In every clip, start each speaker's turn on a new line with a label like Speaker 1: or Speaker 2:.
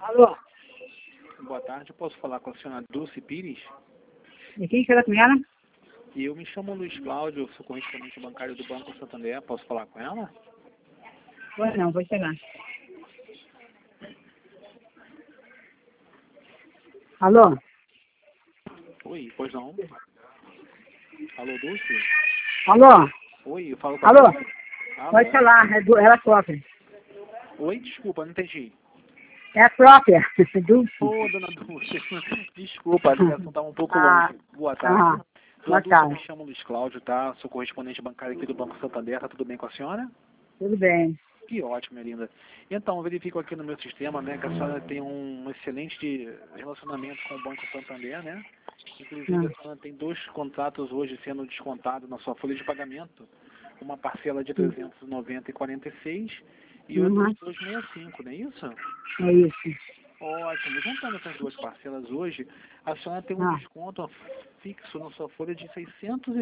Speaker 1: Alô?
Speaker 2: Boa tarde, eu posso falar com a senhora Dulce Pires?
Speaker 1: E quem fala com ela?
Speaker 2: Eu me chamo Luiz Cláudio, sou correspondente bancário do Banco Santander, posso falar com ela?
Speaker 1: Pois não, vou chegar. Alô?
Speaker 2: Oi, pois não. Alô, Dulce?
Speaker 1: Alô?
Speaker 2: Oi, eu falo com
Speaker 1: Alô?
Speaker 2: a Dulce.
Speaker 1: Pode falar, ela própria.
Speaker 2: Oi, desculpa, não entendi.
Speaker 1: É a própria, Dulce.
Speaker 2: Ô, dona Dulce, desculpa, a ligação estava um pouco
Speaker 1: Ah,
Speaker 2: longe. Boa tarde.
Speaker 1: boa
Speaker 2: Dona Dulce, eu
Speaker 1: tarde.
Speaker 2: me chamo Luiz Cláudio, tá? Sou correspondente bancário aqui do Banco Santander, tá tudo bem com a senhora?
Speaker 1: Tudo bem.
Speaker 2: Que ótimo, minha linda. Então, eu verifico aqui no meu sistema, né, que a senhora tem um excelente relacionamento com o Banco Santander, né? Inclusive, a senhora tem 2 contratos hoje sendo descontados na sua folha de pagamento. Uma parcela de 390,46 e outra de 265, não é isso?
Speaker 1: É isso.
Speaker 2: Ótimo. Juntando essas 2 parcelas hoje, a senhora tem um desconto fixo na sua folha de R$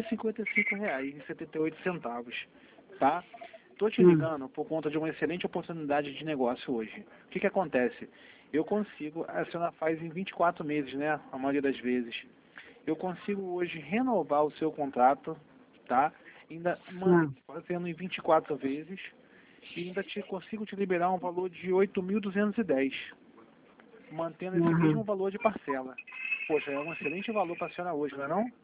Speaker 2: 655,78, tá? Estou te ligando por conta de uma excelente oportunidade de negócio hoje. O que acontece? Eu consigo, a senhora faz em 24 meses, né? A maioria das vezes. Eu consigo hoje renovar o seu contrato, tá? Ainda fazendo em 24 vezes e ainda consigo te liberar um valor de 8.210, mantendo esse mesmo valor de parcela. Poxa, é um excelente valor para a senhora hoje, não é não?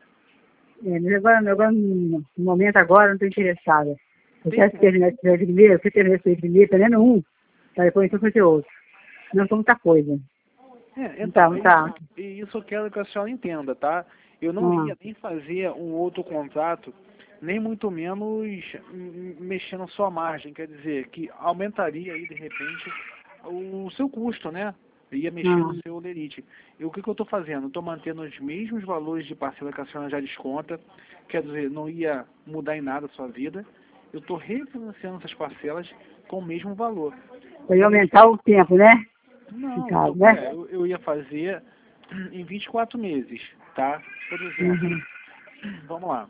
Speaker 1: Mas agora, no momento agora, não estou interessada. Eu quero terminar esse primeiro, eu quero terminar esse primeiro, perdendo um, para depois então fazer outro. Não são muita coisa.
Speaker 2: Então, isso eu quero que a senhora entenda, tá? Eu não ia nem fazer um outro contrato, nem muito menos mexendo na sua margem, quer dizer, que aumentaria aí, de repente, o seu custo, né? Ia mexer no seu olerite. E o que eu estou fazendo? Estou mantendo os mesmos valores de parcela que a senhora já desconta, quer dizer, não ia mudar em nada a sua vida. Eu estou refinanciando essas parcelas com o mesmo valor.
Speaker 1: Para aumentar o tempo, né?
Speaker 2: Não,
Speaker 1: né?
Speaker 2: eu ia fazer em 24 meses, tá? Por exemplo, vamos lá.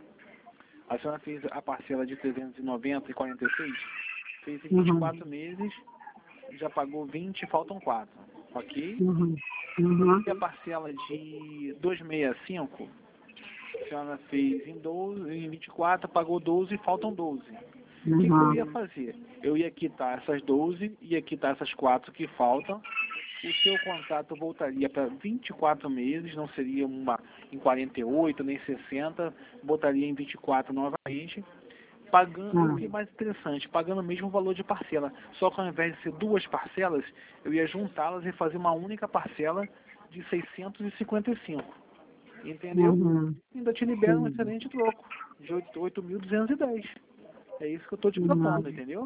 Speaker 2: A senhora fez a parcela de 390,46, fez em 24 meses, já pagou 20, faltam 4, ok? E a parcela de 265, a senhora fez em 12, em 24, pagou 12, faltam 12. O que eu ia fazer? Eu ia quitar essas 12, ia quitar essas 4 que faltam. O seu contrato voltaria para 24 meses, não seria em 48, nem 60, botaria em 24 novamente, pagando, o que é mais interessante, pagando o mesmo valor de parcela. Só que ao invés de ser 2 parcelas, eu ia juntá-las e fazer uma única parcela de 655. Entendeu? Ainda te libera um excelente troco de 8.210. É isso que eu estou te propondo, entendeu?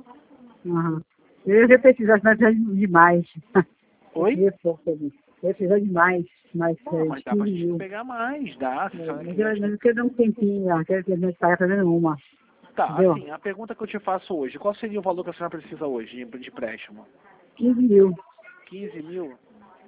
Speaker 1: Eu ia precisar demais.
Speaker 2: Oi?
Speaker 1: Eu ia precisar demais. Mas
Speaker 2: dá pra gente pegar mais, dá. Se
Speaker 1: mas eu quero dar um tempinho, quero que a gente saia fazendo uma.
Speaker 2: Tá,
Speaker 1: entendeu?
Speaker 2: assim, a pergunta que eu te faço hoje, qual seria o valor que a senhora precisa hoje de empréstimo?
Speaker 1: 15 mil.
Speaker 2: 15 mil?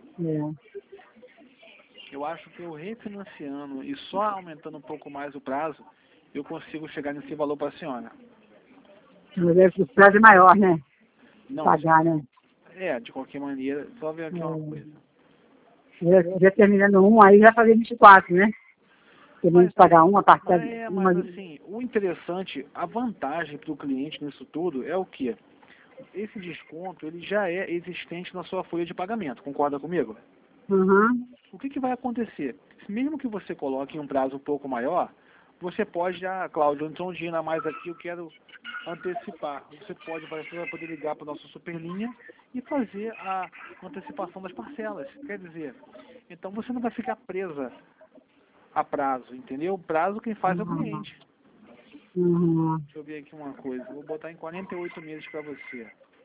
Speaker 2: Eu acho que eu refinanciando e só aumentando um pouco mais o prazo, eu consigo chegar nesse valor para a senhora.
Speaker 1: Mas o prazo é maior, né?
Speaker 2: Não,
Speaker 1: Pagar, né?
Speaker 2: de qualquer maneira, só ver aqui uma coisa.
Speaker 1: Já terminando um, aí já fazer 24, né? Terminando de pagar uma parcela.
Speaker 2: Mas assim, o interessante, a vantagem para o cliente nisso tudo é o quê? Esse desconto, ele já é existente na sua folha de pagamento, concorda comigo? O que vai acontecer? Mesmo que você coloque em um prazo um pouco maior, você pode, Cláudio, então um dia a mais aqui eu quero antecipar. Você vai poder ligar para a nossa superlinha e fazer a antecipação das parcelas. Quer dizer, então você não vai ficar presa a prazo, entendeu? O prazo quem faz é o cliente. Deixa eu ver aqui uma coisa. Vou botar em 48 meses para você.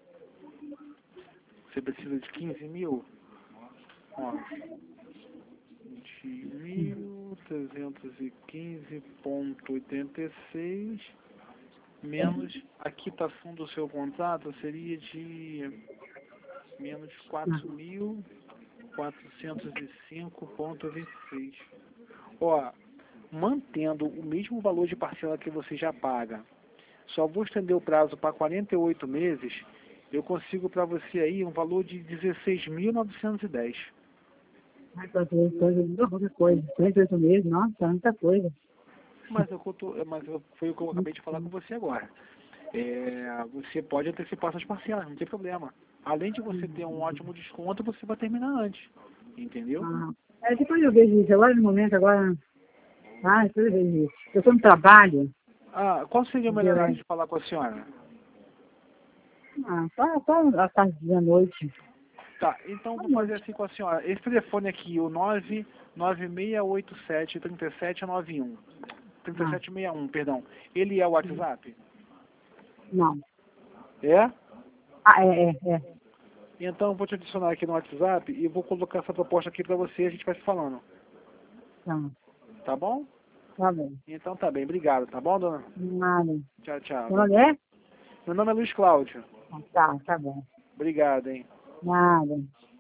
Speaker 2: Você precisa de 15 mil? Ó, 20.315,86 menos a quitação do seu contrato seria de menos 4.405,26. Ó, mantendo o mesmo valor de parcela que você já paga, só vou estender o prazo para 48 meses, eu consigo para você aí um valor de 16.910.
Speaker 1: Ai, qualquer coisa. 38 meses, nossa, muita coisa.
Speaker 2: Foi o que eu acabei de falar com você agora. Você pode antecipar essas parcelas, não tem problema. Além de você ter um ótimo desconto, você vai terminar antes. Entendeu?
Speaker 1: Depois eu vejo isso. Agora, no momento, depois eu vejo isso. Eu estou no trabalho.
Speaker 2: Qual seria o melhor horário de falar com a senhora?
Speaker 1: Só à tarde da noite.
Speaker 2: Tá, então vou fazer assim com a senhora. Esse telefone aqui, o 99687-3791. 3761, perdão. Ele é o WhatsApp?
Speaker 1: Não.
Speaker 2: É?
Speaker 1: É.
Speaker 2: Então eu vou te adicionar aqui no WhatsApp e vou colocar essa proposta aqui pra você e a gente vai se falando.
Speaker 1: Tá.
Speaker 2: Tá bom?
Speaker 1: Tá bom.
Speaker 2: Então tá bem, obrigado, tá bom, dona?
Speaker 1: Nada.
Speaker 2: Tchau, tchau.
Speaker 1: Seu nome é?
Speaker 2: Meu nome é Luiz Cláudio.
Speaker 1: Tá bom.
Speaker 2: Obrigado, hein?
Speaker 1: Nada.